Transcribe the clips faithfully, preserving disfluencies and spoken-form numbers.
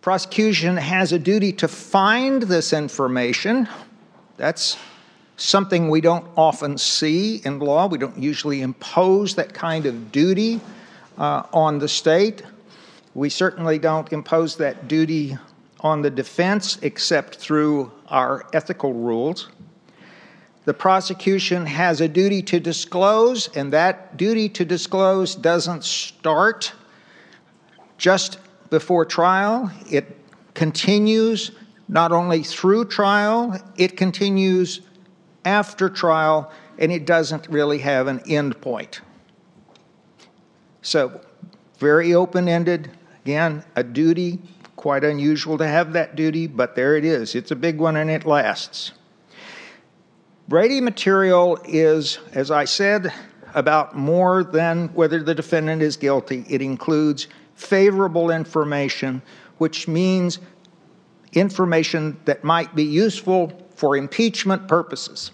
Prosecution has a duty to find this information. That's something we don't often see in law. We don't usually impose that kind of duty uh, on the state. We certainly don't impose that duty on the defense except through our ethical rules. The prosecution has a duty to disclose, and that duty to disclose doesn't start just before trial. It continues not only through trial, it continues after trial, and it doesn't really have an end point. So, very open-ended. Again, a duty, quite unusual to have that duty, but there it is. It's a big one, and it lasts. Brady material is, as I said, about more than whether the defendant is guilty. It includes favorable information, which means information that might be useful for impeachment purposes.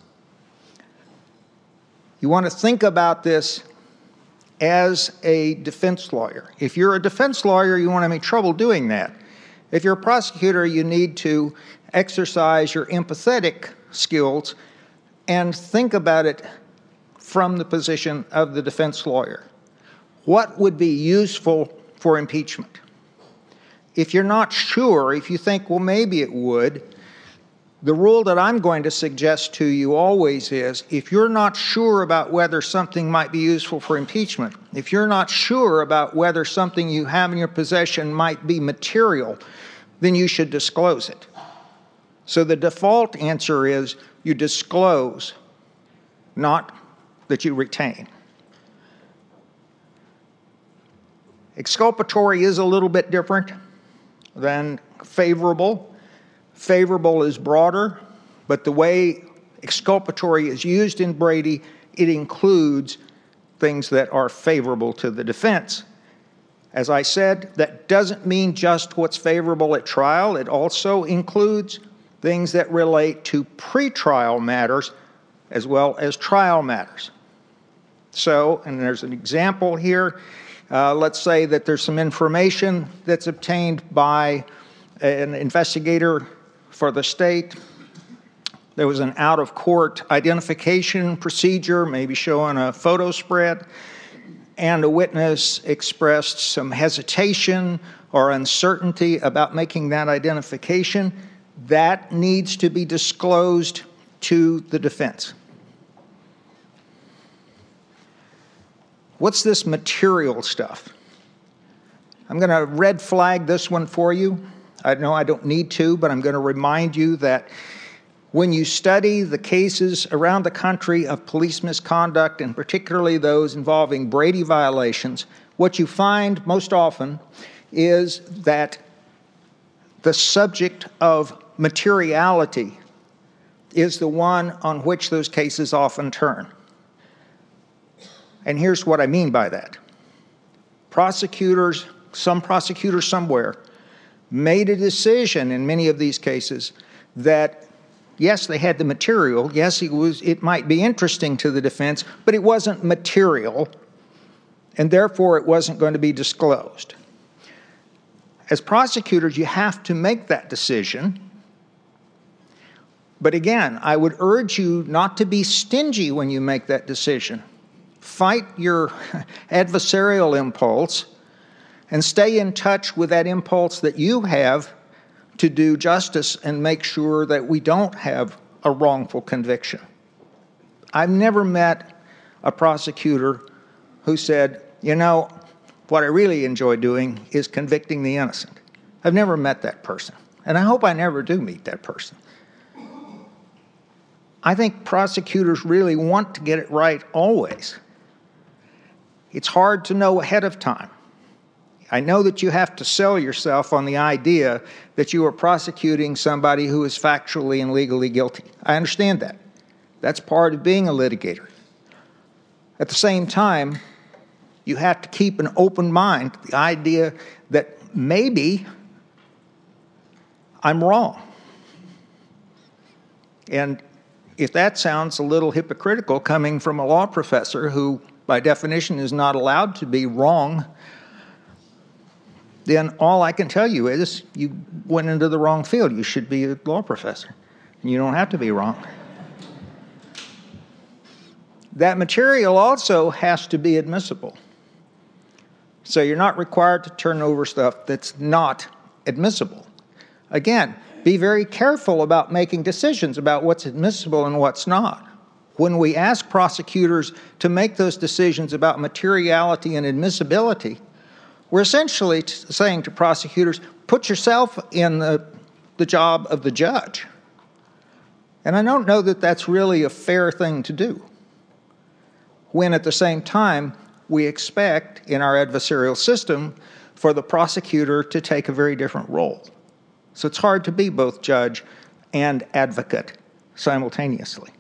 You want to think about this as a defense lawyer. If you're a defense lawyer, you won't have any trouble doing that. If you're a prosecutor, you need to exercise your empathetic skills and think about it from the position of the defense lawyer. What would be useful for impeachment? If you're not sure, if you think, well, maybe it would, the rule that I'm going to suggest to you always is, if you're not sure about whether something might be useful for impeachment, if you're not sure about whether something you have in your possession might be material, then you should disclose it. So the default answer is you disclose, not that you retain. Exculpatory is a little bit different than favorable. Favorable is broader, but the way exculpatory is used in Brady, it includes things that are favorable to the defense. As I said, that doesn't mean just what's favorable at trial. It also includes things that relate to pretrial matters as well as trial matters. So, and there's an example here. Uh, let's say that there's some information that's obtained by an investigator for the state. There was an out-of-court identification procedure, maybe showing a photo spread, and a witness expressed some hesitation or uncertainty about making that identification. That needs to be disclosed to the defense. What's this material stuff? I'm going to red flag this one for you. I know I don't need to, but I'm going to remind you that when you study the cases around the country of police misconduct, and particularly those involving Brady violations, what you find most often is that the subject of materiality is the one on which those cases often turn. And here's what I mean by that. Prosecutors, some prosecutor somewhere, made a decision in many of these cases that, yes, they had the material, yes, it was, it might be interesting to the defense, but it wasn't material, and therefore it wasn't going to be disclosed. As prosecutors, you have to make that decision. But again, I would urge you not to be stingy when you make that decision. Fight your adversarial impulse and stay in touch with that impulse that you have to do justice and make sure that we don't have a wrongful conviction. I've never met a prosecutor who said, you know, what I really enjoy doing is convicting the innocent. I've never met that person, and I hope I never do meet that person. I think prosecutors really want to get it right always. It's hard to know ahead of time. I know that you have to sell yourself on the idea that you are prosecuting somebody who is factually and legally guilty. I understand that. That's part of being a litigator. At the same time, you have to keep an open mind, the idea that maybe I'm wrong. And if that sounds a little hypocritical coming from a law professor who, by definition, is not allowed to be wrong, then all I can tell you is you went into the wrong field. You should be a law professor. And you don't have to be wrong. That material also has to be admissible. So you're not required to turn over stuff that's not admissible. Again, be very careful about making decisions about what's admissible and what's not. When we ask prosecutors to make those decisions about materiality and admissibility, we're essentially t- saying to prosecutors, put yourself in the, the job of the judge. And I don't know that that's really a fair thing to do, when at the same time we expect in our adversarial system for the prosecutor to take a very different role. So it's hard to be both judge and advocate simultaneously.